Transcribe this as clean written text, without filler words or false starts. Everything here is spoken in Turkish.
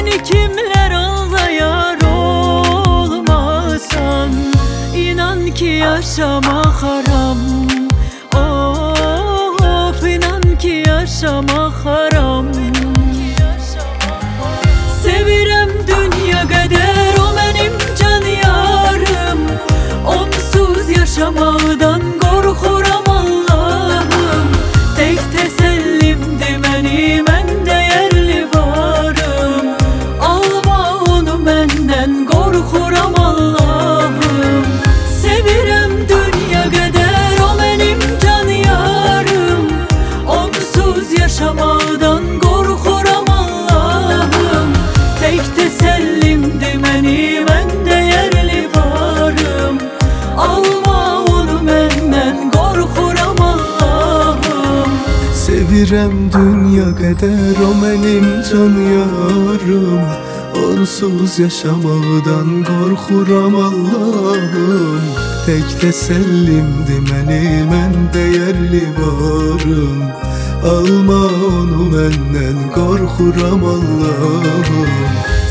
Seni kimler aldayar olmasan, İnan ki yaşamak haram. Of, inan ki yaşamak haram. Sevirem dünya kadar, o benim can yarım. Onsuz yaşamaqdan korkuram Allah'ım. Tek tesellimdi məni, mən değerli varım. Alma onu məndən, korkuram Allah'ım. Sevirem dünya kadar, o benim can yarım. Onsuz yaşamaqdan korkuram Allah'ım. Tek tesellimdi məni, mən değerli varım. Alma onu məndən, korkuram Allah'ım. Sevirem dünya kadar, o benim can yarım. Onsuz yaşamaqdan korkuram Allah'ım. Tek tesellimdi məni, mən değerli varım. Alma onu məndən, korkuram Allah'ım.